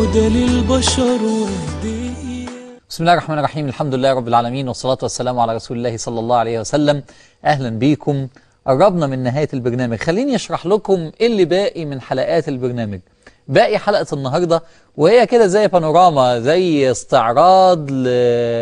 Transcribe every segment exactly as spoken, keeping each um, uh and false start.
هدى للبشر وهدية. بسم الله الرحمن الرحيم، الحمد لله رب العالمين، والصلاة والسلام على رسول الله صلى الله عليه وسلم. أهلا بيكم. قربنا من نهاية البرنامج، خليني أشرح لكم إيه اللي باقي من حلقات البرنامج. باقي حلقة النهاردة وهي كده زي بانوراما، زي استعراض ل...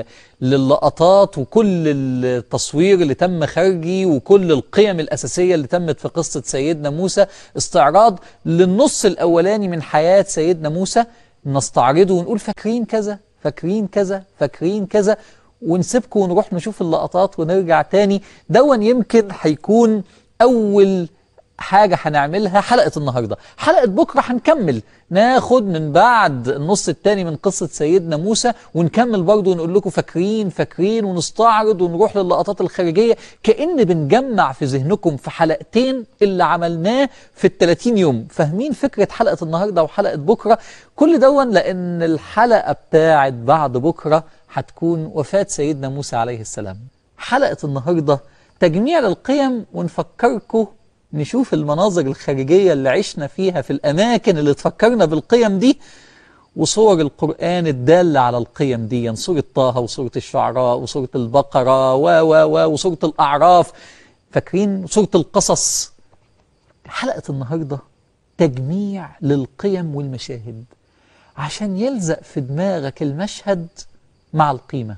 للقطات وكل التصوير اللي تم خارجي وكل القيم الأساسية اللي تمت في قصة سيدنا موسى، استعراض للنص الأولاني من حياة سيدنا موسى، نستعرضه ونقول فاكرين كذا فاكرين كذا فاكرين كذا، ونسيبكم ونروح نشوف اللقطات ونرجع تاني. دون يمكن هيكون أول حاجة هنعملها حلقة النهاردة. حلقة بكرة هنكمل، ناخد من بعد النص التاني من قصة سيدنا موسى ونكمل برضو ونقول لكم فاكرين فاكرين ونستعرض ونروح للقطات الخارجية، كأن بنجمع في ذهنكم في حلقتين اللي عملناه في الثلاثين يوم. فاهمين فكرة حلقة النهاردة وحلقة بكرة؟ كل دون لأن الحلقة بتاعت بعد بكرة هتكون وفاة سيدنا موسى عليه السلام. حلقة النهاردة تجميع للقيم، ونفكركم نشوف المناظر الخارجية اللي عشنا فيها في الأماكن اللي تفكرنا بالقيم دي، وصور القرآن الدالة على القيم دي، سورة طه وسورة الشعراء وسورة البقرة و و و وسورة الأعراف، فاكرين سورة القصص. حلقة النهاردة تجميع للقيم والمشاهد عشان يلزق في دماغك المشهد مع القيمة.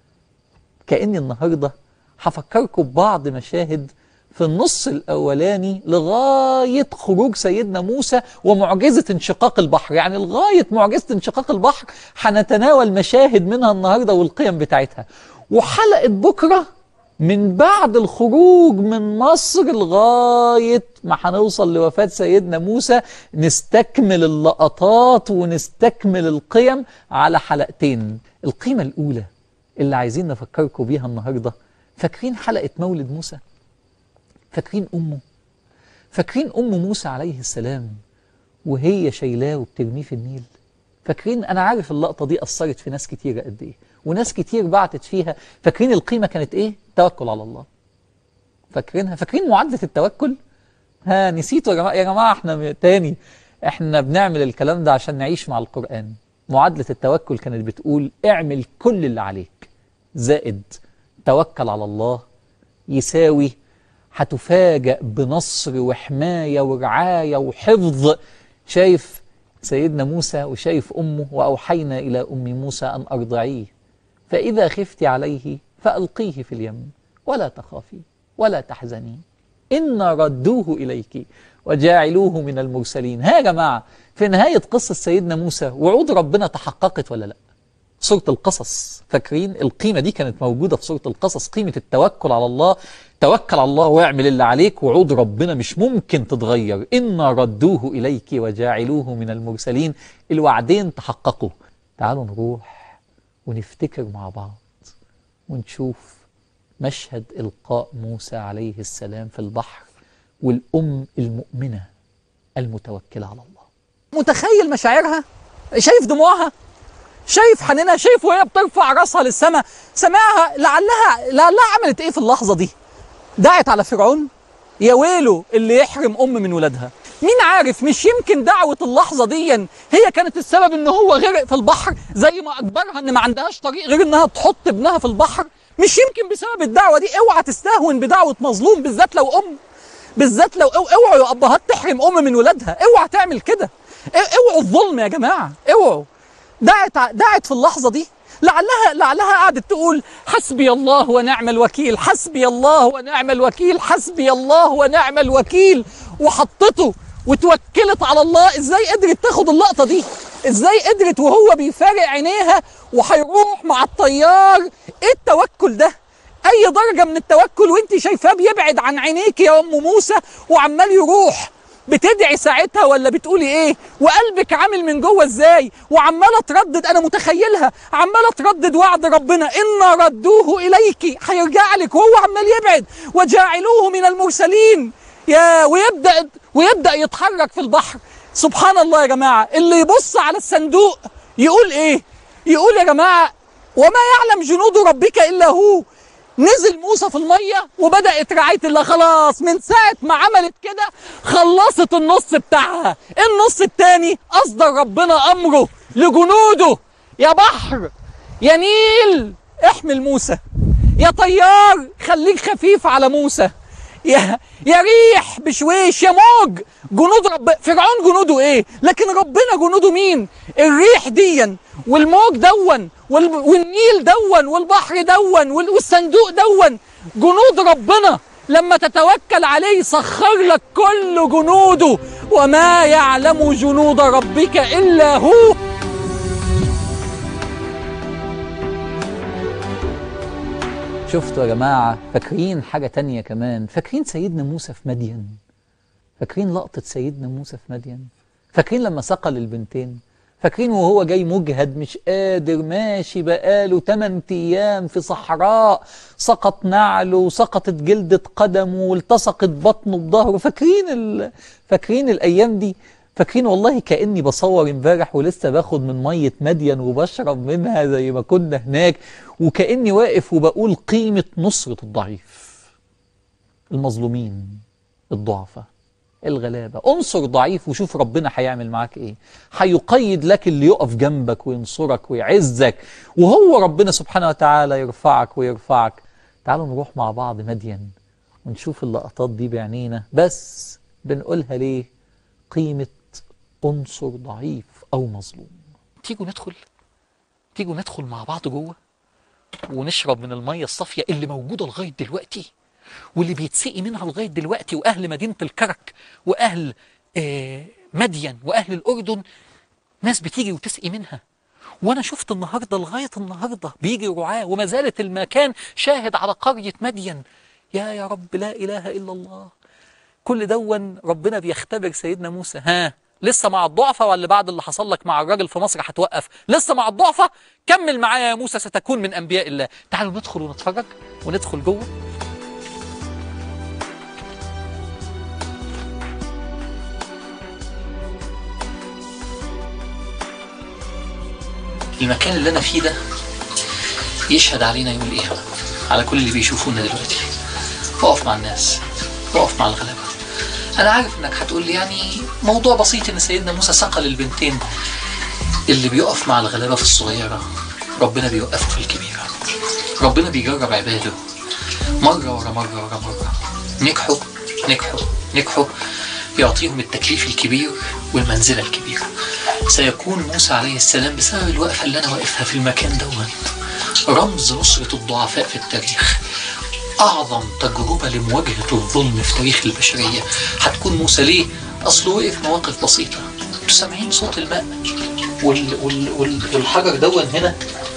كأني النهاردة هفكركم ببعض مشاهد في النص الأولاني لغاية خروج سيدنا موسى ومعجزة انشقاق البحر، يعني لغاية معجزة انشقاق البحر هنتناول مشاهد منها النهاردة والقيم بتاعتها. وحلقة بكرة من بعد الخروج من مصر لغاية ما هنوصل لوفاة سيدنا موسى، نستكمل اللقطات ونستكمل القيم على حلقتين. القيمة الأولى اللي عايزين نفكركم بيها النهاردة، فاكرين حلقة مولد موسى؟ فاكرين أمه؟ فاكرين أم موسى عليه السلام وهي شايلاه وبترميه في النيل؟ فاكرين؟ أنا عارف اللقطة دي أثرت في ناس كتيرة قد إيه، وناس كتير بعتت فيها. فاكرين القيمة كانت إيه؟ توكل على الله. فاكرينها؟ فاكرين معادلة التوكل؟ ها نسيتوا يا جماعة؟ يا جماعة احنا تاني احنا بنعمل الكلام ده عشان نعيش مع القرآن. معادلة التوكل كانت بتقول اعمل كل اللي عليك زائد توكل على الله، يساوي هتفاجأ بنصر وحماية ورعاية وحفظ. شايف سيدنا موسى وشايف أمه، وأوحينا إلى أم موسى أن أرضعيه فإذا خفت عليه فألقيه في اليم ولا تخافي ولا تحزني إنا ردوه إليك وجاعلوه من المرسلين. ها يا جماعة، في نهاية قصة سيدنا موسى وعود ربنا تحققت ولا لأ؟ سورة القصص، فاكرين القيمة دي كانت موجودة في سورة القصص، قيمة التوكل على الله. توكل على الله واعمل اللي عليك، وعود ربنا مش ممكن تتغير. إنا ردوه إليك وجاعلوه من المرسلين، الوعدين تحققوا. تعالوا نروح ونفتكر مع بعض ونشوف مشهد إلقاء موسى عليه السلام في البحر والأم المؤمنة المتوكلة على الله. متخيل مشاعرها؟ شايف دموعها؟ شايف حنينها؟ شايف وهي بترفع راسها للسماء؟ سمعها لعلها لعلها عملت ايه في اللحظه دي؟ دعت على فرعون؟ يا ويله اللي يحرم ام من ولادها. مين عارف، مش يمكن دعوه اللحظه دي هي كانت السبب ان هو غرق في البحر، زي ما اجبرها ان ما عندهاش طريق غير انها تحط ابنها في البحر. مش يمكن بسبب الدعوه دي. اوعى تستهون بدعوه مظلوم، بالذات لو ام، بالذات لو اوعوا يا ابهات تحرم ام من ولادها. اوعى تعمل كده، اوعوا الظلم يا جماعه، اوعوا. دعت دعت في اللحظة دي، لعلها لعلها قعدت تقول حسبي الله ونعم الوكيل، حسبي الله ونعم الوكيل، حسبي الله ونعم الوكيل، وحطته وتوكلت على الله. ازاي قدرت تاخد اللقطة دي؟ ازاي قدرت وهو بيفارق عينيها وهيروح مع الطيار؟ ايه التوكل ده؟ اي درجة من التوكل وانت شايفاه بيبعد عن عينيك يا ام موسى وعمال يروح؟ بتدعي ساعتها ولا بتقولي ايه؟ وقلبك عامل من جوه ازاي؟ وعماله تردد، انا متخيلها عماله تردد وعد ربنا إنا ردوه اليك، هيرجع لك وهو عمال يبعد، وجاعلوه من المرسلين. يا ويبدا ويبدا يتحرك في البحر. سبحان الله يا جماعه، اللي يبص على الصندوق يقول ايه؟ يقول يا جماعه وما يعلم جنود ربك الا هو. نزل موسى في المية وبدأت رعاية الله. خلاص من ساعة ما عملت كده خلصت النص بتاعها. النص التاني أصدر ربنا أمره لجنوده: يا بحر يا نيل احمل موسى، يا طيار خليك خفيف على موسى، يا يا ريح بشويش، يا موج. جنود رب فرعون جنوده ايه؟ لكن ربنا جنوده مين؟ الريح ديا والموج دون وال... والنيل دون والبحر دون وال... والصندوق دون. جنود ربنا لما تتوكل عليه يسخر لك كل جنوده. وما يعلم جنود ربك إلا هو. شفتوا يا جماعة؟ فاكرين حاجة تانية كمان؟ فاكرين سيدنا موسى في مدين؟ فاكرين لقطة سيدنا موسى في مدين؟ فاكرين لما سقل البنتين؟ فاكرين وهو جاي مجهد مش قادر ماشي بقاله تمن أيام في صحراء، سقط نعله وسقطت جلدة قدمه والتصقت بطنه بظهره؟ فاكرين ال... فاكرين الأيام دي؟ فاكرين والله كأني بصور امبارح ولسه باخد من مية مدين وبشرب منها زي ما كنا هناك، وكأني واقف وبقول قيمة نصرة الضعيف، المظلومين، الضعفاء، الغلابة. انصر ضعيف وشوف ربنا هيعمل معاك ايه. هيقيد لك اللي يقف جنبك وينصرك ويعزك، وهو ربنا سبحانه وتعالى يرفعك ويرفعك. تعالوا نروح مع بعض مدين ونشوف اللقطات دي بعينينا. بس بنقولها ليه؟ قيمة انصر ضعيف او مظلوم. تيجوا ندخل تيجوا ندخل مع بعض جوه ونشرب من المية الصافية اللي موجودة لغاية دلوقتي واللي بيتسقي منها لغاية دلوقتي. وأهل مدينة الكرك وأهل آه مدين وأهل الأردن ناس بتيجي وتسقي منها. وأنا شفت النهاردة لغاية النهاردة بيجي رعاة، وما زالت المكان شاهد على قرية مدين. يا يا رب لا إله إلا الله. كل دون ربنا بيختبر سيدنا موسى. ها لسه مع الضعفة ولا بعد اللي حصل لك مع الراجل في مصر هتوقف؟ لسه مع الضعفة؟ كمل معايا يا موسى ستكون من أنبياء الله. تعالوا ندخل ونتفرج وندخل جوه. المكان اللي أنا فيه ده يشهد علينا يوم القيامة، على كل اللي بيشوفونا دلوقتي. وقف مع الناس، وقف مع الغلابة. أنا عارف إنك هتقول لي يعني موضوع بسيط إن سيدنا موسى سقل البنتين. اللي بيقف مع الغلابة في الصغيرة ربنا بيوقفه في الكبيرة. ربنا بيجرب عباده مرة ورا مرة ورا مرة. نجحوا نجحوا نجحوا يعطيهم التكليف الكبير والمنزلة الكبيرة. سيكون موسى عليه السلام بسبب الوقفة اللي أنا واقفها في المكان دون رمز نصرة الضعفاء في التاريخ. أعظم تجربة لمواجهة الظلم في تاريخ البشرية هتكون موسى. ليه؟ أصله وقف مواقف بسيطة. انتوا سامعين صوت الماء وال وال وال والحجر دون هنا.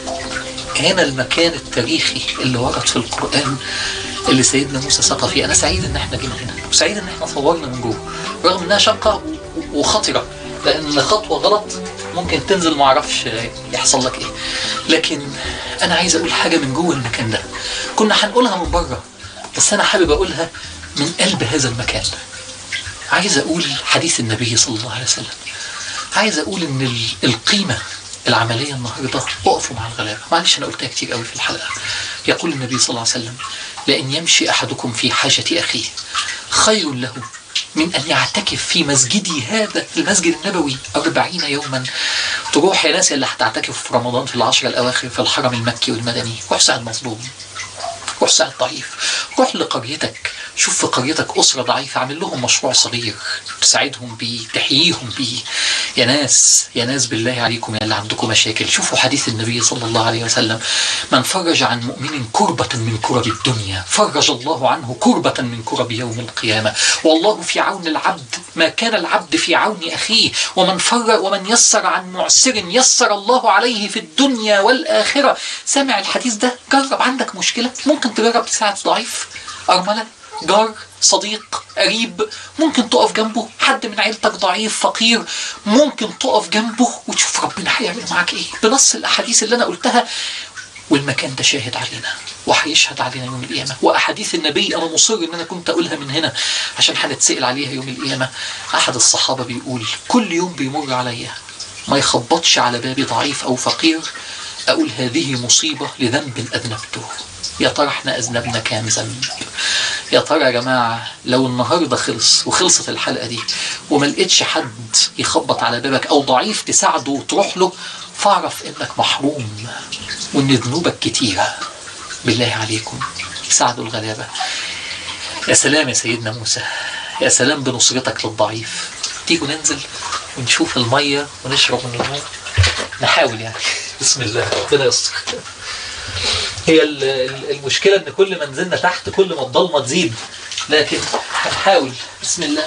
هنا المكان التاريخي اللي ورد في القرآن اللي سيدنا موسى سقى فيه. أنا سعيد إن احنا جينا هنا، وسعيد إن احنا صورنا من جوه، رغم إنها شقة وخطرة، لأن خطوة غلط ممكن تنزل معرفش يحصل لك إيه. لكن أنا عايز أقول حاجة من جوه المكان ده. كنا هنقولها من بره، بس أنا حابب أقولها من قلب هذا المكان. عايز أقول حديث النبي صلى الله عليه وسلم. عايز أقول إن القيمة العملية النهاردة وقفوا مع الغلابة. معلش أنا قلتها كتير قوي في الحلقة. يقول النبي صلى الله عليه وسلم: لأن يمشي أحدكم في حاجة أخيه خير له من أن يعتكف في مسجدي هذا، المسجد النبوي، أربعين يوما. تروح يا ناس اللي هتعتكف في رمضان في العشر الأواخر في الحرم المكي والمدني، روح ساعد مظلوم، روح ساعد ضعيف، روح لقريتك، شوف في قريتك أسرة ضعيفة، عامل لهم مشروع صغير تساعدهم بيه، تحييهم بيه. يا ناس يا ناس بالله عليكم يا اللي عندكم مشاكل، شوفوا حديث النبي صلى الله عليه وسلم: من فرج عن مؤمن كربة من كرب الدنيا فرج الله عنه كربة من كرب يوم القيامة. والله في عون العبد ما كان العبد في عون أخيه. ومن فرج ومن يسر عن معسر يسر الله عليه في الدنيا والآخرة. سامع الحديث ده؟ جرب. عندك مشكلة ممكن تجرب تساعد ضعيف، أرملة، جار، صديق، قريب، ممكن تقف جنبه. حد من عيلتك ضعيف فقير، ممكن تقف جنبه وتشوف ربنا هيعمل معاك ايه بنص الأحاديث اللي أنا قلتها. والمكان ده شاهد علينا وهيشهد علينا يوم القيامة. وأحاديث النبي أنا مصر إن أنا كنت أقولها من هنا عشان هنتسأل عليها يوم القيامة. أحد الصحابة بيقول: كل يوم بيمر عليا ما يخبطش على بابي ضعيف أو فقير أقول هذه مصيبة لذنب أذنبته. يا ترى احنا أذنبنا كام ذنب؟ يا ترى يا جماعة لو النهاردة خلص وخلصت الحلقة دي وما لقيتش حد يخبط على بابك أو ضعيف تساعده وتروح له، فاعرف إنك محروم وإن ذنوبك كتيرة. بالله عليكم ساعدوا الغلابة. يا سلام يا سيدنا موسى، يا سلام بنصرتك للضعيف. تيجوا ننزل ونشوف المية ونشرب من المية، نحاول يعني. بسم الله، ربنا يستر. هي المشكلة ان كل ما نزلنا تحت كل ما الضلمة تزيد، لكن هنحاول. بسم الله.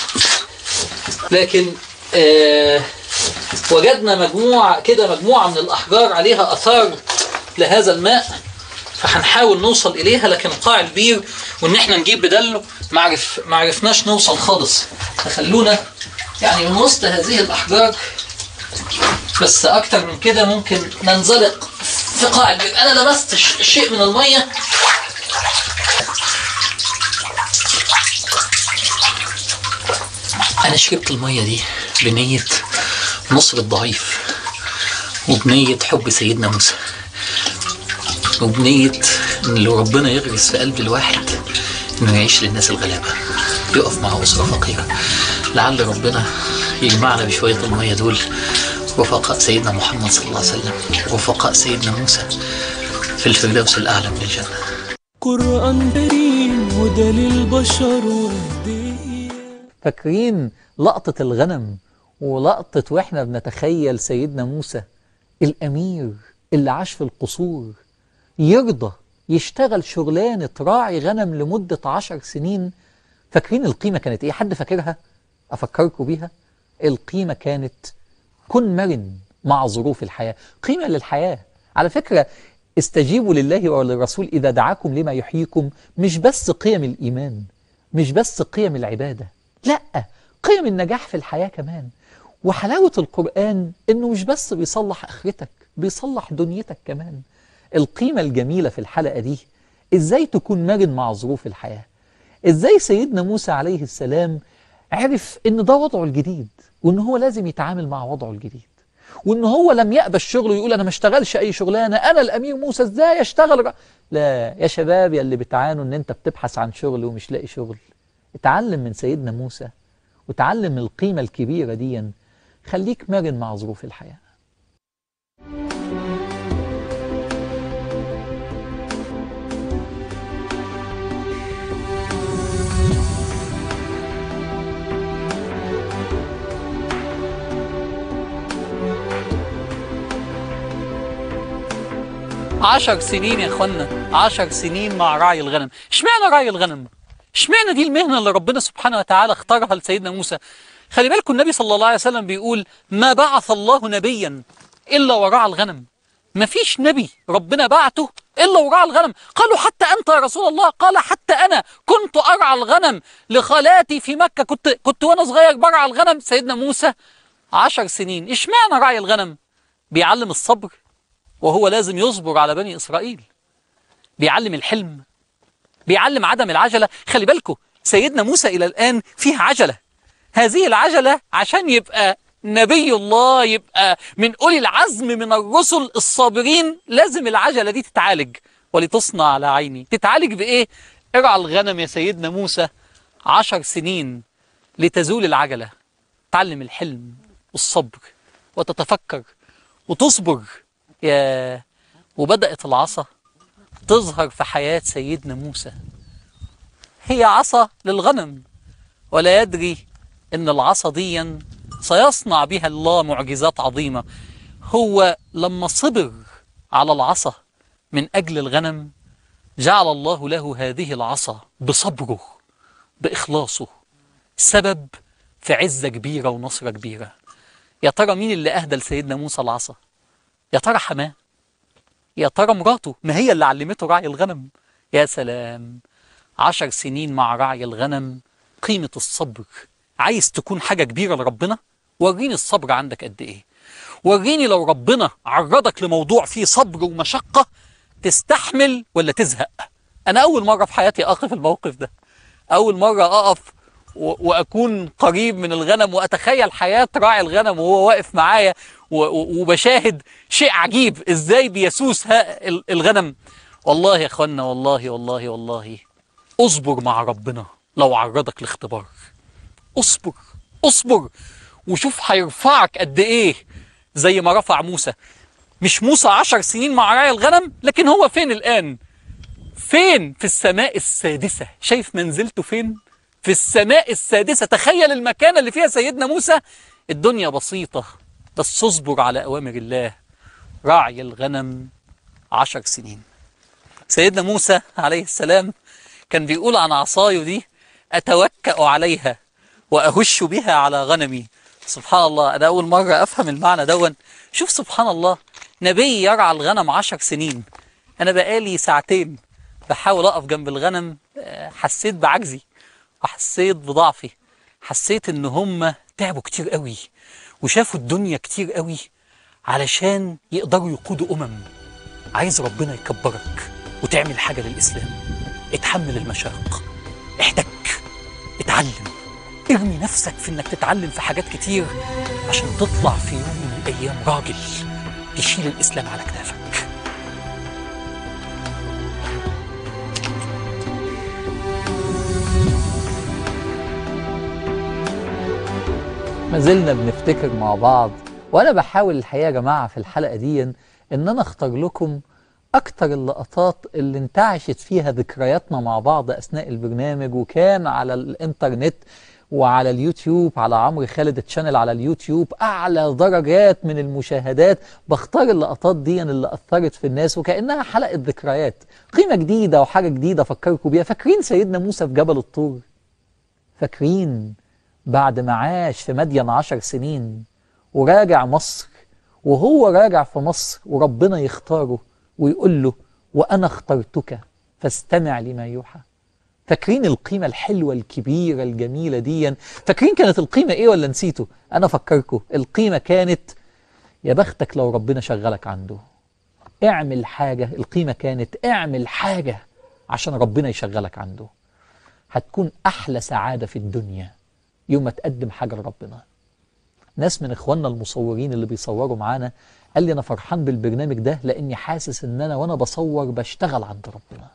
لكن آه وجدنا مجموعة كده، مجموعة من الأحجار عليها أثار لهذا الماء، فهنحاول نوصل إليها، لكن قاع البير وإن احنا نجيب بدله معرف معرفناش نوصل خالص. فخلونا يعني من وسط هذه الأحجار، بس أكتر من كده ممكن ننزلق في قاع البير. أنا لمست شيء من المية، أنا شربت المية دي بنية نصر الضعيف، وبنية حب سيدنا موسى، وبنية إن لو ربنا يغرس في قلب الواحد إنه يعيش للناس الغلابة، يقف مع أسرة فقيرة. لعل ربنا يجمعنا بشوية المية دول رفقاء سيدنا محمد صلى الله عليه وسلم، رفقاء سيدنا موسى في الفردوس الأعلى من الجنة. قرآن كريم هدى للبشر وهدية. فاكرين لقطة الغنم ولقطة واحنا بنتخيل سيدنا موسى الأمير اللي عاش في القصور يرضى يشتغل شغلانة راعي غنم لمدة عشر سنين؟ فاكرين القيمة كانت ايه؟ حد فاكرها؟ أفكركم بيها. القيمة كانت كن مرن مع ظروف الحياة، قيمة للحياة. على فكرة استجيبوا لله وللرسول إذا دعاكم لما يحييكم، مش بس قيم الإيمان، مش بس قيم العبادة، لا، قيم النجاح في الحياة كمان. وحلاوة القرآن إنه مش بس بيصلح آخرتك، بيصلح دنيتك كمان. القيمة الجميلة في الحلقة دي إزاي تكون مرن مع ظروف الحياة، إزاي سيدنا موسى عليه السلام عرف إن ده وضعه الجديد، وإن هو لازم يتعامل مع وضعه الجديد، وإن هو لم يقبل الشغل ويقول أنا ما اشتغلش أي شغلانة، أنا الأمير موسى إزاي أشتغل. لا يا شباب يا اللي بتعانوا إن أنت بتبحث عن شغل ومش لاقي شغل، اتعلم من سيدنا موسى وتعلم القيمة الكبيرة دي. خليك مرن مع ظروف الحياة. عشر سنين يا اخوانا، عشر سنين مع راعي الغنم. اشمعنى راعي الغنم؟ اشمعنى دي المهنة اللي ربنا سبحانه وتعالى اختارها لسيدنا موسى؟ خلي بالكم النبي صلى الله عليه وسلم بيقول ما بعث الله نبيا إلا ورعى الغنم. ما فيش نبي ربنا بعته إلا ورعى الغنم. قالوا حتى أنت يا رسول الله؟ قال حتى أنا كنت أرعى الغنم لخالاتي في مكة، كنت كنت وأنا صغير برعى الغنم. سيدنا موسى عشر سنين. اشمعنى رعي الغنم؟ بيعلم الصبر، وهو لازم يصبر على بني إسرائيل. بيعلم الحلم، بيعلم عدم العجلة. خلي بالكم سيدنا موسى إلى الآن فيه عجلة. هذه العجلة عشان يبقى نبي الله، يبقى من أولي العزم من الرسل الصابرين، لازم العجلة دي تتعالج. ولتصنع على عيني. تتعالج بإيه؟ ارعى الغنم يا سيدنا موسى عشر سنين لتزول العجلة. تعلم الحلم والصبر وتتفكر وتصبر. يا وبدأت العصا تظهر في حياة سيدنا موسى. هي عصا للغنم، ولا يدري ان العصا دي سيصنع بها الله معجزات عظيمة. هو لما صبر على العصا من أجل الغنم، جعل الله له هذه العصا بصبره بإخلاصه سبب في عزة كبيرة ونصرة كبيرة. يا ترى مين اللي أهدى لسيدنا موسى العصا؟ يا ترى حماه؟ يا ترى مراته؟ ما هي اللي علمته رعي الغنم. يا سلام، عشر سنين مع رعي الغنم. قيمة الصبر. عايز تكون حاجة كبيرة لربنا؟ وريني الصبر عندك قد ايه. وريني لو ربنا عرضك لموضوع فيه صبر ومشقة تستحمل ولا تزهق. انا اول مرة في حياتي اقف في الموقف ده، اول مرة اقف واكون قريب من الغنم واتخيل حياة راعي الغنم وهو واقف معايا وبشاهد شيء عجيب ازاي بيسوس الغنم. والله يا اخوانا، والله والله والله اصبر مع ربنا لو عرضك لاختبار. اصبر اصبر وشوف هيرفعك قد ايه، زي ما رفع موسى. مش موسى عشر سنين مع رعي الغنم، لكن هو فين الآن؟ فين؟ في السماء السادسة. شايف منزلته فين؟ في السماء السادسة. تخيل المكانة اللي فيها سيدنا موسى. الدنيا بسيطة، بس اصبر على أوامر الله. رعي الغنم عشر سنين. سيدنا موسى عليه السلام كان بيقول عن عصايه دي: أتوكأ عليها وأهش بها على غنمي. سبحان الله، أنا أول مرة أفهم المعنى دون. شوف سبحان الله، نبي يرعى الغنم عشر سنين. أنا بقالي ساعتين بحاول أقف جنب الغنم، حسيت بعجزي وحسيت بضعفي. حسيت إن هم تعبوا كتير قوي وشافوا الدنيا كتير قوي علشان يقدروا يقودوا أمم. عايز ربنا يكبرك وتعمل حاجة للإسلام. اتحمل المشاق، احتك، اتعلم، ارمي نفسك في انك تتعلم في حاجات كتير عشان تطلع في يوم من الايام راجل يشيل الاسلام على كتافك. ما زلنا بنفتكر مع بعض، وانا بحاول الحقيقه يا جماعه في الحلقه دي ان انا اختار لكم أكتر اللقطات اللي انتعشت فيها ذكرياتنا مع بعض أثناء البرنامج، وكان على الإنترنت وعلى اليوتيوب، على عمرو خالد تشانل على اليوتيوب، أعلى درجات من المشاهدات. بختار اللقطات دي اللي أثرت في الناس وكأنها حلقة ذكريات، قيمة جديدة وحاجة جديدة أفكركم بيها. فاكرين سيدنا موسى في جبل الطور؟ فاكرين بعد ما عاش في مدين عشر سنين وراجع مصر، وهو راجع في مصر وربنا يختاره ويقول له: وأنا اخترتك فاستمع لما يوحى. فاكرين القيمة الحلوة الكبيرة الجميلة دي؟ فاكرين كانت القيمة ايه ولا نسيتوا؟ أنا فكركم، القيمة كانت: يا بختك لو ربنا شغلك عنده. اعمل حاجة. القيمة كانت: اعمل حاجة عشان ربنا يشغلك عنده. هتكون أحلى سعادة في الدنيا يوم ما تقدم حاجة لربنا. ناس من إخواننا المصورين اللي بيصوروا معانا قال لي: أنا فرحان بالبرنامج ده لأني حاسس إن أنا وأنا بصور بشتغل عند ربنا.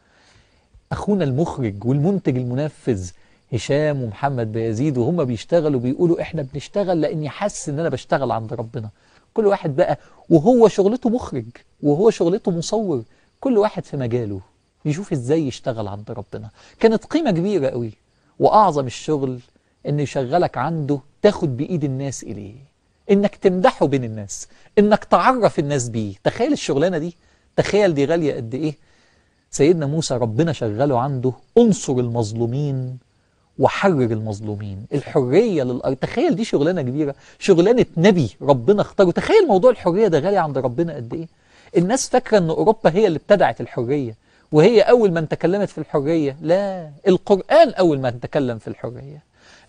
أخونا المخرج والمنتج المنفذ هشام ومحمد بيزيد وهم بيشتغلوا بيقولوا: إحنا بنشتغل لأني حاسس إن أنا بشتغل عند ربنا. كل واحد بقى وهو شغلته مخرج وهو شغلته مصور، كل واحد في مجاله يشوف إزاي يشتغل عند ربنا. كانت قيمة كبيرة قوي. وأعظم الشغل إن يشغلك عنده تاخد بإيد الناس إليه، إنك تمدحه بين الناس، إنك تعرف الناس بيه. تخيل الشغلانة دي، تخيل دي غالية قد إيه. سيدنا موسى ربنا شغله عنده: انصر المظلومين وحرر المظلومين. الحرية للأرض. تخيل دي شغلانة كبيرة، شغلانة نبي ربنا اختاره. تخيل موضوع الحرية ده غالي عند ربنا قد إيه. الناس فاكرة أن أوروبا هي اللي ابتدعت الحرية وهي أول من تكلمت في الحرية. لا، القرآن أول من تكلم في الحرية.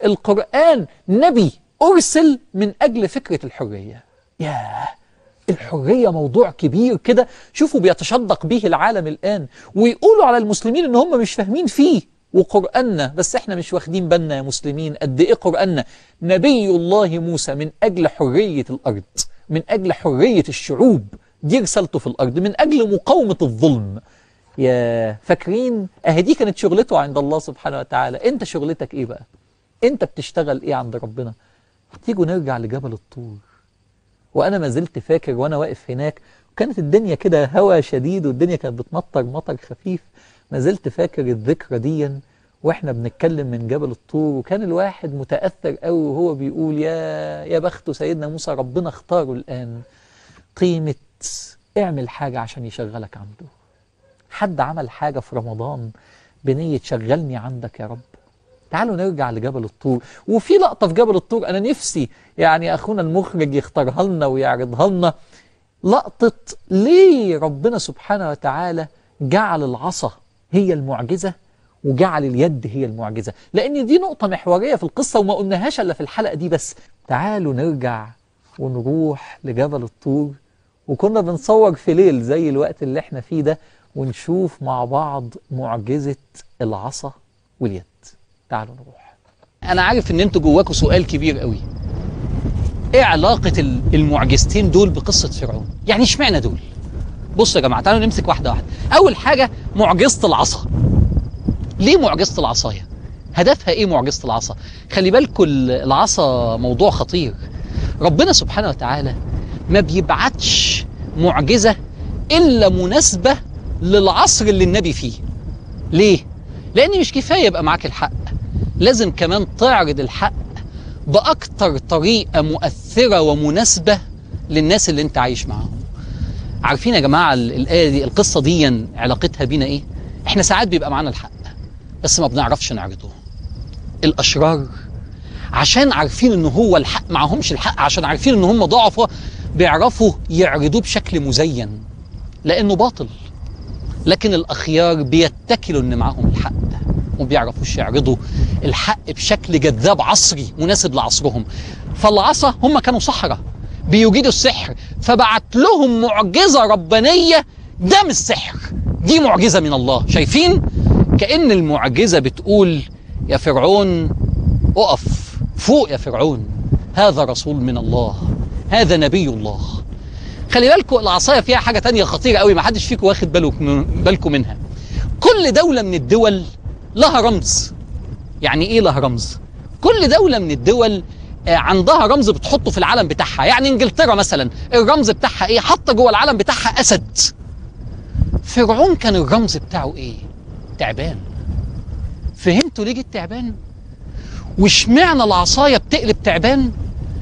القرآن نبي أرسل من أجل فكرة الحرية. ياه، الحرية موضوع كبير كده. شوفوا بيتشدق به العالم الآن ويقولوا على المسلمين إن هم مش فاهمين فيه. وقرآننا بس احنا مش واخدين بالنا يا مسلمين قد إيه قرآننا. نبي الله موسى من أجل حرية الأرض، من أجل حرية الشعوب، دي رسالته في الأرض، من أجل مقاومة الظلم. يا فاكرين؟ أهي دي كانت شغلته عند الله سبحانه وتعالى. أنت شغلتك إيه بقى؟ أنت بتشتغل إيه عند ربنا؟ تيجوا نرجع لجبل الطور. وأنا ما زلت فاكر وأنا واقف هناك، وكانت الدنيا كده هوا شديد والدنيا كانت بتمطر مطر خفيف. ما زلت فاكر الذكرى دي وإحنا بنتكلم من جبل الطور، وكان الواحد متأثر قوي وهو بيقول: يا يا بخت سيدنا موسى ربنا اختاره الآن. قيمة اعمل حاجة عشان يشغلك عنده. حد عمل حاجة في رمضان بنية شغلني عندك يا رب؟ تعالوا نرجع لجبل الطور. وفي لقطة في جبل الطور أنا نفسي يعني أخونا المخرج يختارها لنا ويعرضها لنا. لقطة ليه ربنا سبحانه وتعالى جعل العصا هي المعجزة وجعل اليد هي المعجزة، لأن دي نقطة محورية في القصة وما قلناهاش إلا في الحلقة دي بس. تعالوا نرجع ونروح لجبل الطور، وكنا بنصور في ليل زي الوقت اللي احنا فيه ده، ونشوف مع بعض معجزة العصا واليد. تعالوا نروح. أنا عارف إن أنتوا جواكوا سؤال كبير قوي: إيه علاقة المعجزتين دول بقصة فرعون؟ يعني اشمعنى دول؟ بصوا يا جماعة، تعالوا نمسك واحدة واحدة. أول حاجة معجزة العصا. ليه معجزة العصاية؟ هدفها ايه معجزة العصا؟ خلي بالكم العصا موضوع خطير. ربنا سبحانه وتعالى ما بيبعتش معجزة إلا مناسبة للعصر اللي النبي فيه. ليه؟ لأن مش كفاية يبقى معاك الحق، لازم كمان تعرض الحق بأكتر طريقة مؤثرة ومناسبة للناس اللي انت عايش معاهم. عارفين يا جماعة الآية دي، القصة دي علاقتها بينا ايه؟ احنا ساعات بيبقى معانا الحق بس ما بنعرفش نعرضه. الأشرار عشان عارفين ان هو الحق معهمش الحق، عشان عارفين ان هم ضعفة، بيعرفوا يعرضوه بشكل مزين لأنه باطل. لكن الأخيار بيتكلوا ان معاهم الحق وما بيعرفوش يعرضوا الحق بشكل جذاب عصري مناسب لعصرهم. فالعصا هم كانوا سحرة بيوجدوا السحر، فبعت لهم معجزة ربانية. ده مش سحر، دي معجزة من الله. شايفين؟ كأن المعجزة بتقول يا فرعون اقف فوق، يا فرعون هذا رسول من الله، هذا نبي الله. خلي بالكم العصاية فيها حاجة تانية خطيرة قوي ما حدش فيكم واخد بالكم منها. كل دولة من الدول لها رمز. يعني ايه لها رمز؟ كل دولة من الدول عندها رمز بتحطه في العلم بتاعها. يعني انجلترا مثلا الرمز بتاعها ايه؟ حاطه جوه العلم بتاعها اسد. فرعون كان الرمز بتاعه ايه؟ تعبان. فهمتوا ليه جه التعبان؟ واشمعنى العصايه بتقلب تعبان؟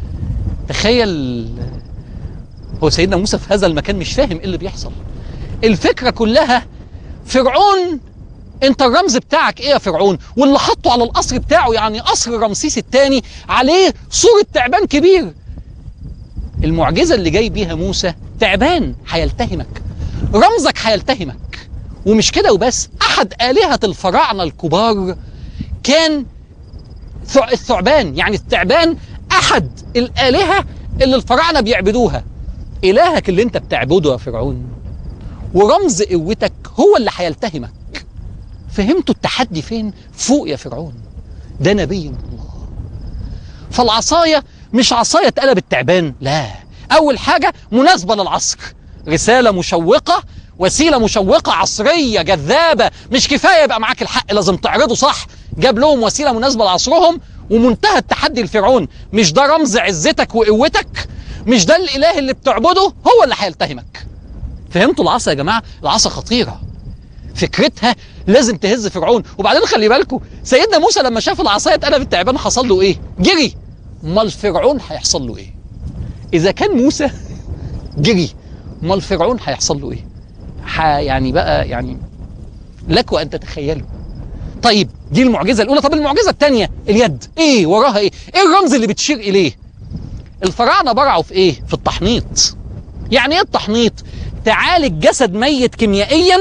تخيل هو سيدنا موسى في هذا المكان مش فاهم ايه اللي بيحصل. الفكره كلها فرعون انت الرمز بتاعك ايه يا فرعون؟ واللي حطه على القصر بتاعه يعني قصر رمسيس الثاني عليه صورة تعبان كبير. المعجزة اللي جاي بيها موسى تعبان هيلتهمك، رمزك هيلتهمك. ومش كده وبس، احد آلهة الفراعنة الكبار كان الثعبان. يعني التعبان احد الآلهة اللي الفراعنة بيعبدوها. إلهك اللي انت بتعبده يا فرعون ورمز قوتك هو اللي هيلتهمك. فهمتوا التحدي فين؟ فوق يا فرعون، ده نبي من الله. فالعصاية مش عصاية اتقلب التعبان، لا. أول حاجة مناسبة للعصر، رسالة مشوقة، وسيلة مشوقة عصرية جذابة. مش كفاية يبقى معاك الحق، لازم تعرضه صح. جاب لهم وسيلة مناسبة لعصرهم. ومنتهى التحدي لفرعون، مش ده رمز عزتك وقوتك؟ مش ده الإله اللي بتعبده؟ هو اللي هيلتهمك. فهمتوا العصا يا جماعة؟ العصا خطيرة، فكرتها لازم تهز فرعون. وبعدين خلي بالكم سيدنا موسى لما شاف العصايه اتقلب التعبان حصل له ايه؟ جري. امال فرعون هيحصل له ايه؟ اذا كان موسى جري، امال فرعون هيحصل له ايه؟ يعني بقى يعني لك وان تتخيلوا. طيب دي المعجزه الاولى. طب المعجزه الثانيه اليد، ايه وراها؟ ايه ايه الرمز اللي بتشير اليه؟ الفراعنه برعوا في ايه؟ في التحنيط. يعني ايه التحنيط؟ تعالج جسد ميت كيميائيا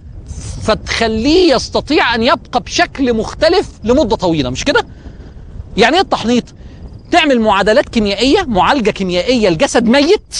فتخليه يستطيع أن يبقى بشكل مختلف لمدة طويلة، مش كده؟ يعني ايه التحنيط؟ تعمل معادلات كيميائية، معالجة كيميائية لجسد ميت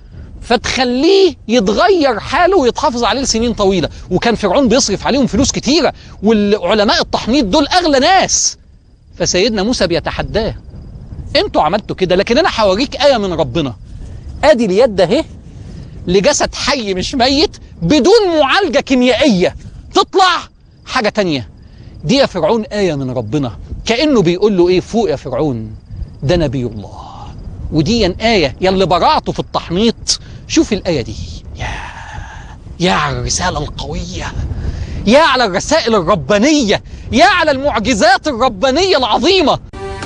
فتخليه يتغير حاله ويتحافظ عليه لسنين طويلة. وكان فرعون بيصرف عليهم فلوس كتيرة، والعلماء التحنيط دول أغلى ناس. فسيدنا موسى بيتحداه، انتوا عملتوا كده لكن أنا هوريك آية من ربنا. آدي اليد اهي لجسد حي مش ميت بدون معالجة كيميائية تطلع حاجة تانية. دي يا فرعون آية من ربنا. كأنه بيقول له ايه؟ فوق يا فرعون، ده نبي الله. ودي آية يلي برعته في التحنيط. شوف الآية دي، يا يا على الرسالة القوية، يا على الرسائل الربانية، يا على المعجزات الربانية العظيمة.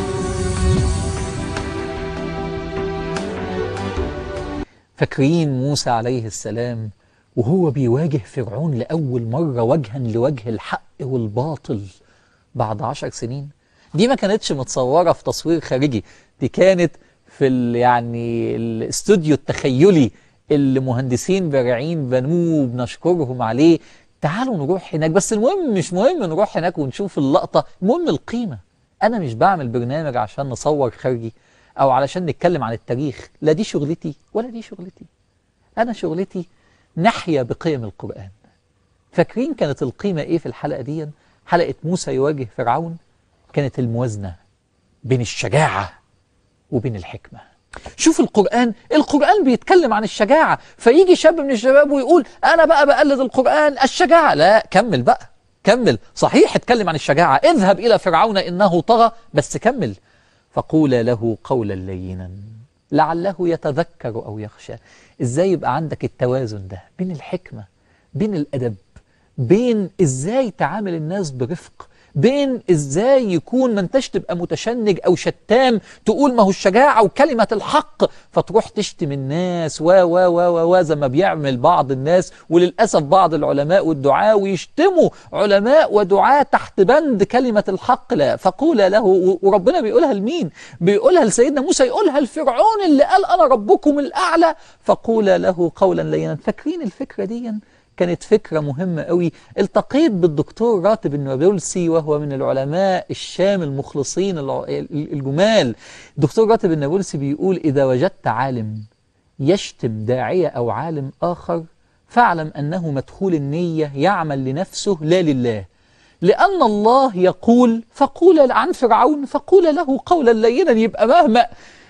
فاكرين موسى عليه السلام وهو بيواجه فرعون لأول مرة وجها لوجه الحق والباطل بعد عشر سنين؟ دي ما كانتش متصورة في تصوير خارجي، دي كانت في ال يعني الاستوديو التخيلي اللي مهندسين بارعين بنوه بنشكرهم عليه. تعالوا نروح هناك. بس المهم مش مهم نروح هناك ونشوف اللقطة، المهم القيمة. أنا مش بعمل برنامج عشان نصور خارجي أو علشان نتكلم عن التاريخ، لا دي شغلتي ولا دي شغلتي. أنا شغلتي نحيا بقيم القرآن. فاكرين كانت القيمة إيه في الحلقة دي؟ حلقة موسى يواجه فرعون كانت الموازنة بين الشجاعة وبين الحكمة. شوف القرآن، القرآن بيتكلم عن الشجاعة، فيجي شاب من الشباب ويقول أنا بقى بقلد القرآن الشجاعة. لا، كمل بقى، كمل، صحيح اتكلم عن الشجاعة، اذهب إلى فرعون إنه طغى، بس كمل. فقولا له قولا لينا لعله يتذكر أو يخشى. إزاي يبقى عندك التوازن ده بين الحكمة، بين الأدب، بين إزاي تعامل الناس برفق، بين إزاي يكون ما انتش تبقى متشنج أو شتام تقول ما هو الشجاعة وكلمة الحق فتروح تشتم الناس و و و و زي ما بيعمل بعض الناس، وللأسف بعض العلماء والدعاة ويشتموا علماء ودعاة تحت بند كلمة الحق. لا، فقولا له، وربنا بيقولها لمين؟ بيقولها لسيدنا موسى، يقولها لفرعون اللي قال أنا ربكم الأعلى. فقولا له قولا لينا. فاكرين الفكرة دي؟ كانت فكرة مهمة قوي. التقيت بالدكتور راتب النابلسي وهو من العلماء الشام المخلصين الجمال. الدكتور راتب النابلسي بيقول إذا وجدت عالم يشتم داعية أو عالم آخر فاعلم أنه مدخول النية يعمل لنفسه لا لله، لأن الله يقول فقول عن فرعون فقول له قولا لينا. يبقى مهما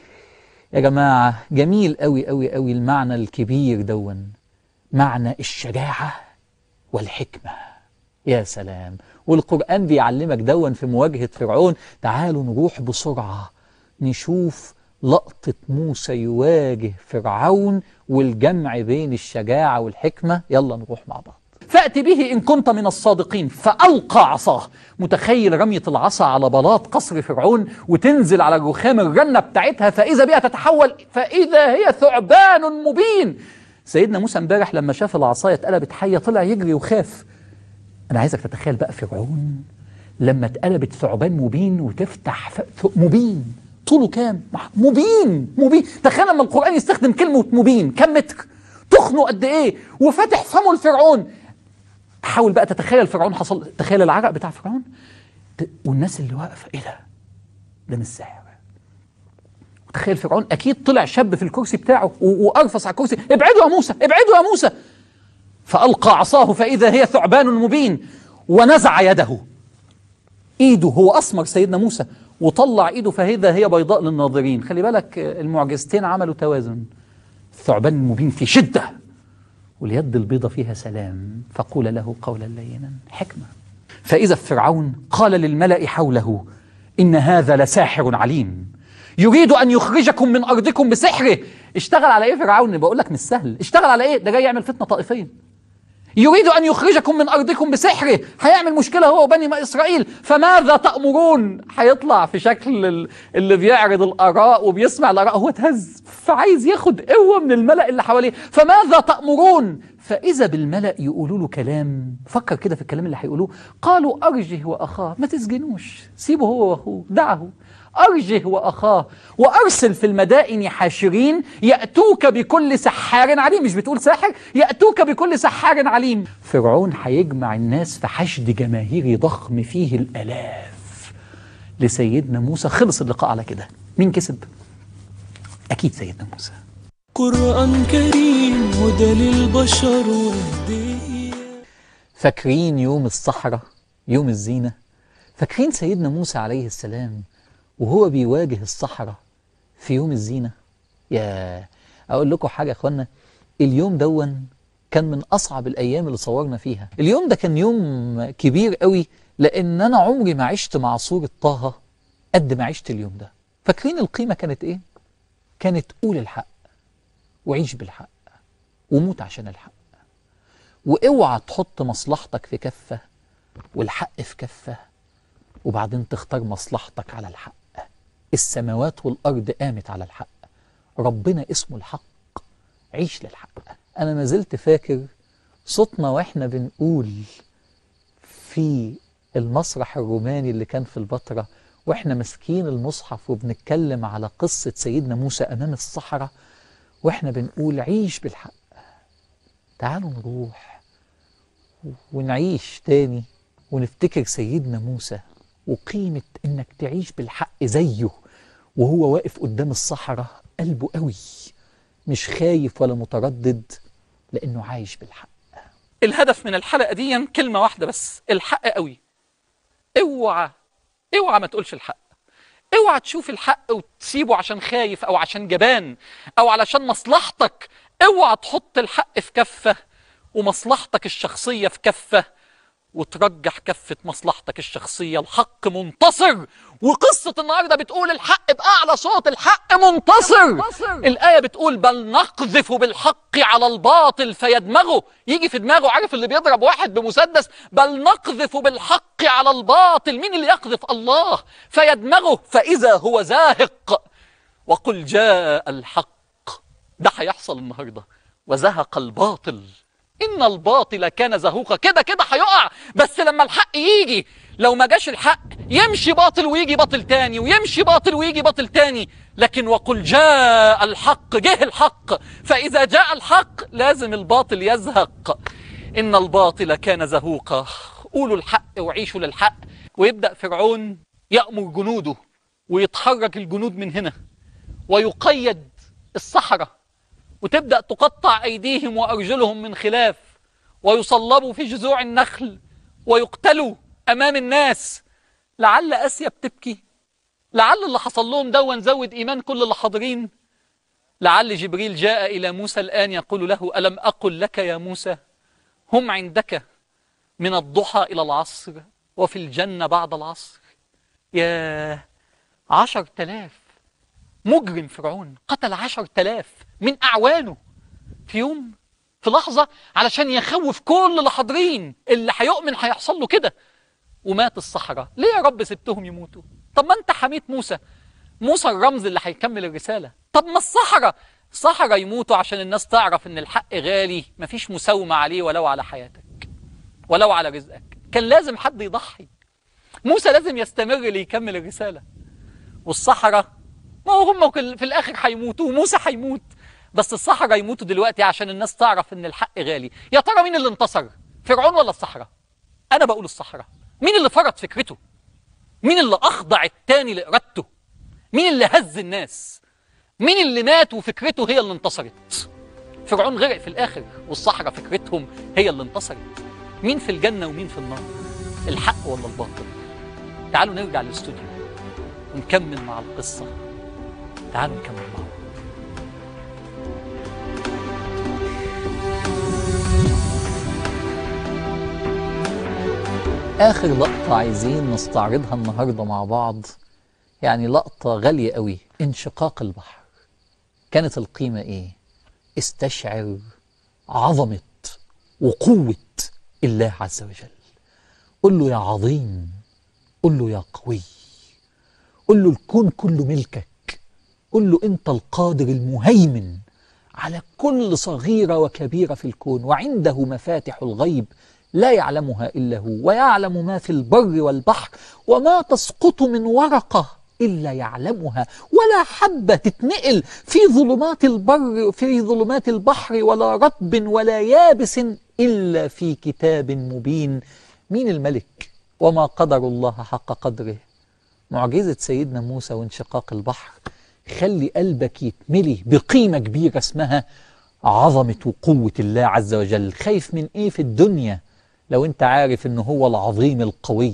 يا جماعة جميل قوي قوي قوي المعنى الكبير دون، معنى الشجاعة والحكمة. يا سلام، والقرآن بيعلمك دون في مواجهة فرعون. تعالوا نروح بسرعة نشوف لقطة موسى يواجه فرعون والجمع بين الشجاعة والحكمة. يلا نروح مع بعض. فأت به إن كنت من الصادقين. فألقى عصاه. متخيل رمية العصا على بلاط قصر فرعون وتنزل على الرخام الرنة بتاعتها فإذا بها تتحول فإذا هي ثعبان مبين. سيدنا موسى امبارح لما شاف العصاية اتقلبت حية طلع يجري وخاف. أنا عايزك تتخيل بقى فرعون لما اتقلبت ثعبان مبين وتفتح ف... مبين طوله كام؟ مبين مبين. تخيل لما القرآن يستخدم كلمة مبين، كم متر؟ تخنه قد إيه؟ وفتح فمه لفرعون. حاول بقى تتخيل فرعون حصل، تخيل العرق بتاع فرعون والناس اللي واقفة. إيه ده؟ ده مش ساحر. تخيل فرعون أكيد طلع شاب في الكرسي بتاعه وأرفص على الكرسي، ابعدوا يا موسى ابعدوا يا موسى. فألقى عصاه فإذا هي ثعبان مبين ونزع يده. إيده هو أسمر سيدنا موسى وطلع إيده فإذا هي بيضاء للناظرين. خلي بالك المعجزتين عملوا توازن. الثعبان المبين في شدة واليد البيضة فيها سلام. فقول له قولا لينا، حكمة. فإذا فرعون قال للملأ حوله إن هذا لساحر عليم يريد أن يخرجكم من أرضكم بسحره. اشتغل على إيه فرعون؟ بقول لك مش سهل. اشتغل على إيه؟ ده جاي يعمل فتنة طائفية. يريد أن يخرجكم من أرضكم بسحره، هيعمل مشكلة هو وبني إسرائيل. فماذا تأمرون؟ هيطلع في شكل اللي بيعرض الآراء وبيسمع الآراء. هو اتهز فعايز ياخد قوة من الملأ اللي حواليه. فماذا تأمرون؟ فإذا بالملأ يقولوا له كلام. فكر كده في الكلام اللي هيقولوه. قالوا أرجه وأخاه. ما تسجنوش، سيبه هو وأخوه، دعه. أرجه وأخاه وأرسل في المدائن حاشرين يأتوك بكل سحار عليم. مش بتقول ساحر؟ يأتوك بكل سحار عليم. فرعون هيجمع الناس في حشد جماهيري ضخم فيه الآلاف لسيدنا موسى. خلص اللقاء على كده. مين كسب؟ أكيد سيدنا موسى. قرآن كريم هدى للبشر وهدية. فاكرين يوم الصحراء، يوم الزينة؟ فاكرين سيدنا موسى عليه السلام وهو بيواجه الصحراء في يوم الزينة؟ يا أقول لكم حاجة يا أخوانا، اليوم دون كان من أصعب الأيام اللي صورنا فيها. اليوم ده كان يوم كبير قوي لأن أنا عمري ما عشت مع صورة طه قد ما عشت اليوم ده. فاكرين القيمة كانت إيه؟ كانت قول الحق وعيش بالحق وموت عشان الحق، واوعى تحط مصلحتك في كفة والحق في كفة وبعدين تختار مصلحتك على الحق. السماوات والأرض قامت على الحق، ربنا اسمه الحق، عيش للحق. أنا ما زلت فاكر صوتنا وإحنا بنقول في المسرح الروماني اللي كان في البتراء وإحنا ماسكين المصحف وبنتكلم على قصة سيدنا موسى أمام الصحراء وإحنا بنقول عيش بالحق. تعالوا نروح ونعيش تاني ونفتكر سيدنا موسى وقيمة إنك تعيش بالحق زيه وهو واقف قدام الصحراء قلبه قوي، مش خايف ولا متردد لأنه عايش بالحق. الهدف من الحلقة دي كلمة واحدة بس، الحق قوي. اوعى اوعى ما تقولش الحق، اوعى تشوف الحق وتسيبه عشان خايف او عشان جبان او علشان مصلحتك. اوعى تحط الحق في كفة ومصلحتك الشخصية في كفة وترجح كفة مصلحتك الشخصية. الحق منتصر، وقصة النهاردة بتقول الحق بأعلى صوت، الحق منتصر. الآية بتقول بل نقذف بالحق على الباطل فيدمغه. يجي في دماغه، عارف اللي بيضرب واحد بمسدس؟ بل نقذف بالحق على الباطل. مين اللي يقذف؟ الله. فيدمغه فإذا هو زاهق. وقل جاء الحق. ده هيحصل النهاردة. وزهق الباطل إن الباطل كان زهوقا. كده كده هيقع، بس لما الحق يجي، لو ما جاش الحق يمشي باطل ويجي باطل تاني، ويمشي باطل ويجي باطل تاني. لكن وقل جاء الحق، جه الحق. فإذا جاء الحق لازم الباطل يزهق. إن الباطل كان زهوقا. قولوا الحق وعيشوا للحق. ويبدأ فرعون يأمر جنوده، ويتحرك الجنود من هنا، ويقيد السحرة، وتبدأ تقطع أيديهم وأرجلهم من خلاف، ويصلبوا في جذوع النخل، ويقتلوا أمام الناس. لعل آسيا بتبكي، لعل اللي حصل لهم ده نزود إيمان كل اللي حاضرين. لعل جبريل جاء إلى موسى الآن يقول له ألم أقل لك يا موسى هم عندك من الضحى إلى العصر وفي الجنة بعد العصر. يا عشر تلاف مجرم فرعون قتل عشر تلاف من أعوانه في يوم، في لحظة، علشان يخوف كل اللي حاضرين. اللي هيؤمن هيحصل له كده. ومات السحرة. ليه يا رب سبتهم يموتوا؟ طب ما انت حميت موسى، موسى الرمز اللي هيكمل الرسالة. طب ما السحرة السحرة يموتوا عشان الناس تعرف ان الحق غالي، مفيش مساومة عليه ولو على حياتك ولو على رزقك. كان لازم حد يضحي. موسى لازم يستمر ليكمل الرسالة. والسحرة ما هم في الآخر هيموتوا، وموسى هيموت، بس السحرة يموتوا دلوقتي عشان الناس تعرف ان الحق غالي. يا ترى مين اللي انتصر، فرعون ولا السحرة؟ أنا بقول السحرة. مين اللي فرض فكرته؟ مين اللي أخضع التاني لإرادته؟ مين اللي هز الناس؟ مين اللي مات وفكرته هي اللي انتصرت؟ فرعون غرق في الآخر، والسحرة فكرتهم هي اللي انتصرت. مين في الجنة ومين في النار؟ الحق ولا الباطل؟ تعالوا نرجع للاستوديو ونكمل مع القصة. تعالوا نكمل مع بعض. آخر لقطة عايزين نستعرضها النهاردة مع بعض، يعني لقطة غالية قوي. انشقاق البحر. كانت القيمة إيه؟ استشعر عظمة وقوة الله عز وجل. قل له يا عظيم، قل له يا قوي، قل له الكون كله ملكك، قل له أنت القادر المهيمن على كل صغيرة وكبيرة في الكون، وعنده مفاتح الغيب لا يعلمها إلا هو، ويعلم ما في البر والبحر، وما تسقط من ورقة إلا يعلمها، ولا حبة تتنقل في ظلمات البر في ظلمات البحر، ولا رطب ولا يابس إلا في كتاب مبين. مين الملك؟ وما قدر الله حق قدره. معجزة سيدنا موسى وانشقاق البحر خلي قلبك يتملي بقيمة كبيرة اسمها عظمة وقوة الله عز وجل. خايف من إيه في الدنيا لو أنت عارف إنه هو العظيم القوي؟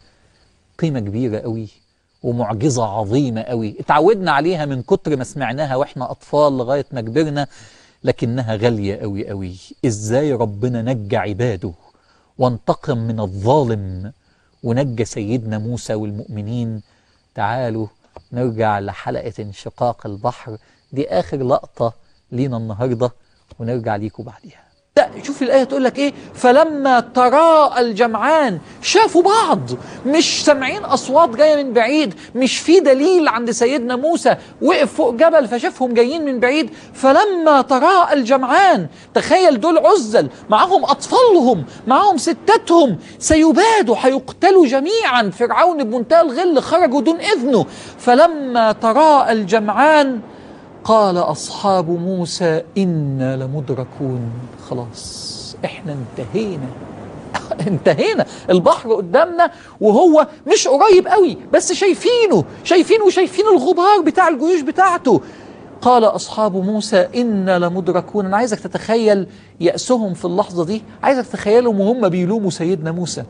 قيمة كبيرة قوي ومعجزة عظيمة قوي، اتعودنا عليها من كتر ما سمعناها وإحنا أطفال لغاية ما كبرنا، لكنها غالية قوي قوي. إزاي ربنا نجى عباده وانتقم من الظالم ونجى سيدنا موسى والمؤمنين. تعالوا نرجع لحلقة انشقاق البحر، دي آخر لقطة لينا النهاردة، ونرجع ليكم بعديها. شوف الآية تقول لك إيه؟ فلما تراءى الجمعان، شافوا بعض، مش سامعين أصوات جاية من بعيد، مش في دليل عند سيدنا موسى، وقف فوق جبل فشافهم جايين من بعيد. فلما تراءى الجمعان، تخيل دول عزل معهم أطفالهم معهم ستاتهم، سيبادوا هيقتلوا جميعا. فرعون بمنتهى الغل خرجوا دون إذنه. فلما تراءى الجمعان قال أصحاب موسى إنا لمدركون. خلاص احنا انتهينا انتهينا. البحر قدامنا وهو مش قريب قوي، بس شايفينه شايفينه وشايفين الغبار بتاع الجيوش بتاعته. قال أصحاب موسى إنا لمدركون. أنا عايزك تتخيل يأسهم في اللحظة دي، عايزك تتخيلهم وهم بيلوموا سيدنا موسى.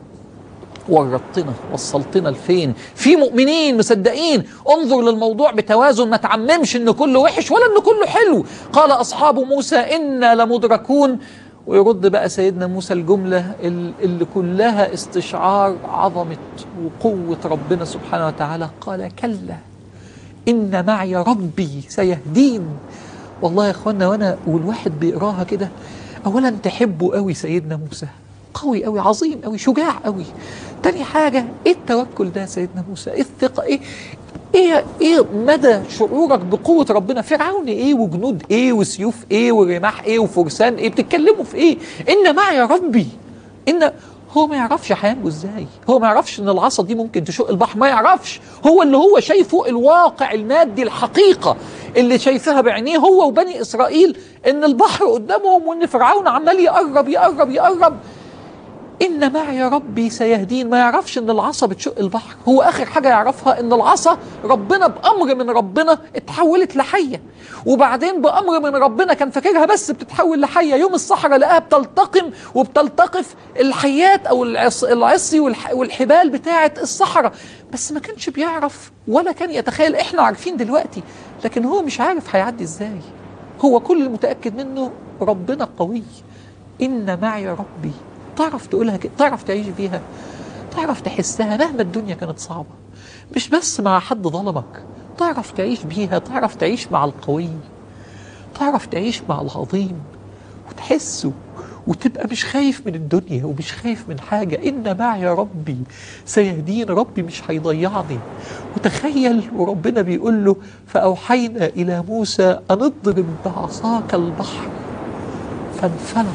ورطتنا وصلتنا لفين؟ في مؤمنين مصدقين. انظر للموضوع بتوازن، ما تعممش ان كله وحش ولا ان كله حلو. قال أصحاب موسى إنا لمدركون. ويرد بقى سيدنا موسى الجملة اللي كلها استشعار عظمة وقوة ربنا سبحانه وتعالى. قال كلا إن معي ربي سيهدين. والله يا اخوانا، وانا والواحد بيقراها كده اولا تحبه قوي سيدنا موسى، قوي قوي، عظيم قوي، شجاع قوي. تاني حاجة ايه التوكل ده سيدنا موسى، ايه الثقة، ايه ايه ايه مدى شعورك بقوة ربنا. فرعون ايه وجنود ايه وسيوف ايه ورماح ايه وفرسان ايه، بتتكلموا في ايه؟ ان معي ربي. ان هو ما يعرفش هينجو ازاي، هو ما يعرفش ان العصا دي ممكن تشق البحر، ما يعرفش. هو اللي هو شايفه الواقع المادي، الحقيقة اللي شايفها بعينيه هو وبني اسرائيل، ان البحر قدامهم وان فرعون عمال يقرب يقرب يقرب. إن معي ربي سيهدين. ما يعرفش إن العصا بتشق البحر، هو آخر حاجة يعرفها إن العصا ربنا بأمر من ربنا اتحولت لحية، وبعدين بأمر من ربنا كان فاكرها بس بتتحول لحية. يوم الصحراء لقاها بتلتقم وبتلتقف الحيات أو العص العصي والحبال بتاعة الصحراء، بس ما كانش بيعرف ولا كان يتخيل. إحنا عارفين دلوقتي، لكن هو مش عارف هيعدي إزاي. هو كل المتأكد منه ربنا قوي. إن معي ربي. تعرف تقولها كده، تعرف تعيش بيها، تعرف تحسها مهما الدنيا كانت صعبة، مش بس مع حد ظلمك، تعرف تعيش بيها، تعرف تعيش مع القوي، تعرف تعيش مع العظيم وتحسه وتبقى مش خايف من الدنيا ومش خايف من حاجة. إن معي ربي سيهدين، ربي مش هيضيعني. وتخيل وربنا بيقول له فأوحينا إلى موسى أن اضرب بعصاك البحر فانفلق.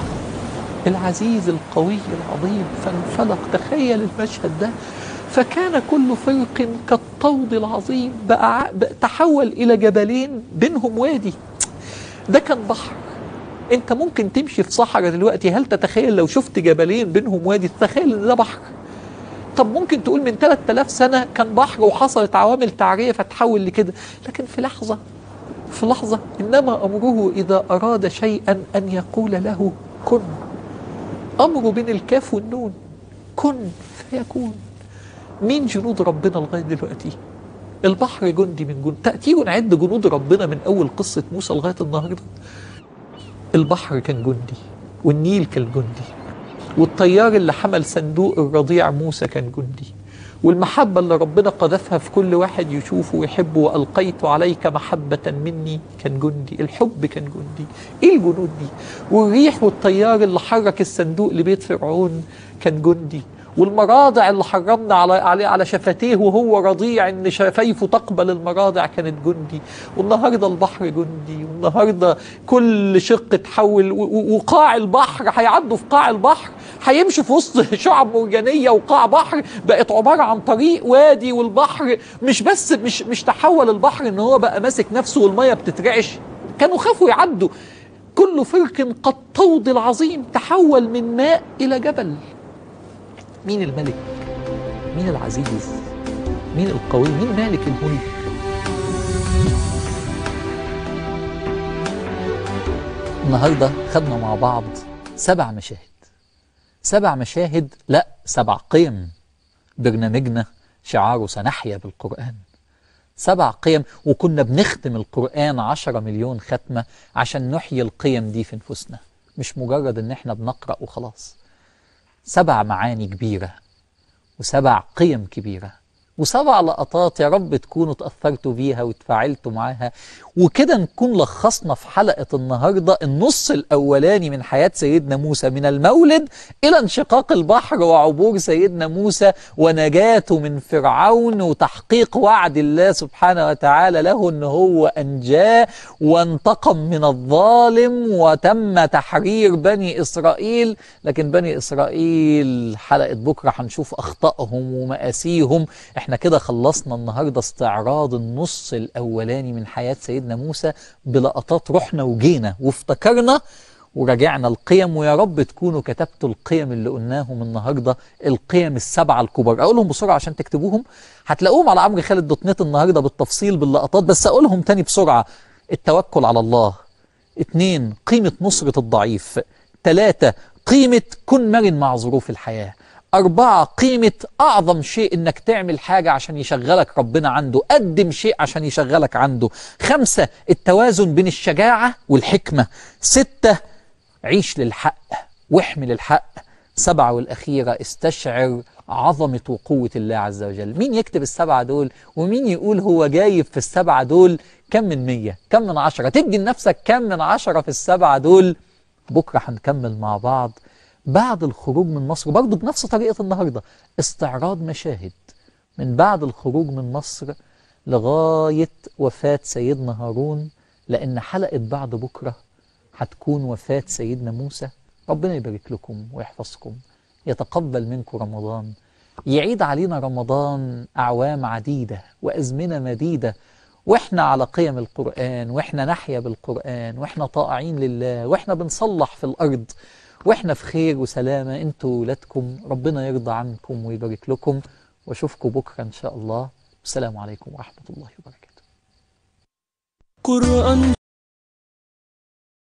العزيز القوي العظيم فانفلق. تخيل المشهد ده، فكان كل فرق كالطود العظيم. بقى تحول إلى جبلين بينهم وادي. ده كان بحر. انت ممكن تمشي في صحراء دلوقتي، هل تتخيل لو شفت جبلين بينهم وادي تتخيل ان ده بحر؟ طب ممكن تقول من ثلاثة آلاف سنة كان بحر وحصلت عوامل تعرية فتحول لكده، لكن في لحظة في لحظة إنما أمره إذا أراد شيئا أن يقول له كن. أمره بين الكاف والنون، كن فيكون. مين جنود ربنا لغاية دلوقتي؟ البحر جندي من جند. تأتيه نعد جنود ربنا من أول قصة موسى لغاية النهاردة. البحر كان جندي، والنيل كان جندي، والطيار اللي حمل صندوق الرضيع موسى كان جندي، والمحبة اللي ربنا قذفها في كل واحد يشوفه ويحبه وألقيت عليك محبة مني كان جندي. الحب كان جندي. ايه الجنود دي؟ والريح والطيار اللي حرك الصندوق لبيت فرعون كان جندي، والمراضع اللي حرمنا على على على شفتيه وهو رضيع ان شفايفه تقبل المراضع كانت جندي. والنهارده البحر جندي، والنهارده كل شق تحول. وقاع البحر هيعدوا في قاع البحر، هيمشوا في وسط شعب مرجانيه وقاع بحر بقت عباره عن طريق وادي. والبحر مش بس مش مش تحول البحر ان هو بقى ماسك نفسه والميه بتترعش، كانوا خافوا يعدوا. كل فرق كالطود العظيم تحول من ماء الى جبل. مين الملك؟ مين العزيز؟ مين القوي؟ مين مالك الملك؟ النهارده خدنا مع بعض سبع مشاهد. سبع مشاهد، لا سبع قيم. برنامجنا شعاره سنحيا بالقرآن. سبع قيم، وكنا بنختم القرآن عشرة مليون ختمة عشان نحيي القيم دي في نفوسنا، مش مجرد ان احنا بنقرأ وخلاص. سبع معاني كبيرة وسبع قيم كبيرة وسبع لقطات يا رب تكونوا تأثرتوا بيها وتفاعلتوا معاها، وكده نكون لخصنا في حلقة النهاردة النص الأولاني من حياة سيدنا موسى، من المولد إلى انشقاق البحر وعبور سيدنا موسى ونجاته من فرعون وتحقيق وعد الله سبحانه وتعالى له أنه هو أنجاه وانتقم من الظالم وتم تحرير بني إسرائيل. لكن بني إسرائيل حلقة بكرة هنشوف أخطائهم ومآسيهم. احنا كده خلصنا النهاردة استعراض النص الأولاني من حياة سيدنا موسى بلقطات رحنا وجينا وافتكرنا ورجعنا القيم. ويا رب تكونوا كتبتوا القيم اللي قلناهم النهاردة، القيم السبعة الكبار. أقولهم بسرعة عشان تكتبوهم، هتلاقوهم على عمرو خالد دوت نت النهاردة بالتفصيل باللقطات، بس أقولهم تاني بسرعة. التوكل على الله. اتنين، قيمة نصرة الضعيف. تلاتة، قيمة كن مرن مع ظروف الحياة. أربعة، قيمة أعظم شيء إنك تعمل حاجة عشان يشغلك ربنا عنده، قدم شيء عشان يشغلك عنده. خمسة، التوازن بين الشجاعة والحكمة. ستة، عيش للحق واحمل الحق. سبعة والأخيرة، استشعر عظمة وقوة الله عز وجل. مين يكتب السبعة دول ومين يقول هو جايب في السبعة دول كم من مية، كم من عشرة؟ تدي لنفسك كم من عشرة في السبعة دول. بكرة هنكمل مع بعض بعد الخروج من مصر برضو بنفس طريقة النهاردة، استعراض مشاهد من بعد الخروج من مصر لغاية وفاة سيدنا هارون، لأن حلقة بعد بكرة هتكون وفاة سيدنا موسى. ربنا يبارك لكم ويحفظكم، يتقبل منكم رمضان، يعيد علينا رمضان أعوام عديدة وأزمنة مديدة، وإحنا على قيم القرآن، وإحنا نحيا بالقرآن، وإحنا طائعين لله، وإحنا بنصلح في الأرض، وإحنا في خير وسلامة. أنتوا ولادكم ربنا يرضى عنكم ويبارك لكم، وأشوفكم بكرة إن شاء الله. السلام عليكم ورحمة الله وبركاته. قرآن